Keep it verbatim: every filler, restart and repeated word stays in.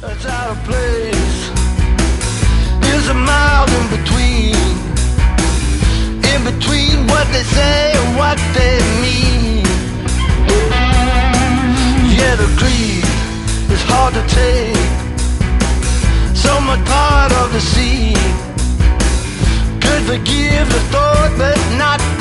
It's out of place. There's a mile in between, in between what they say and what they mean. Yeah, the creed is hard to take, so much part of the scene. Could forgive the thought, but not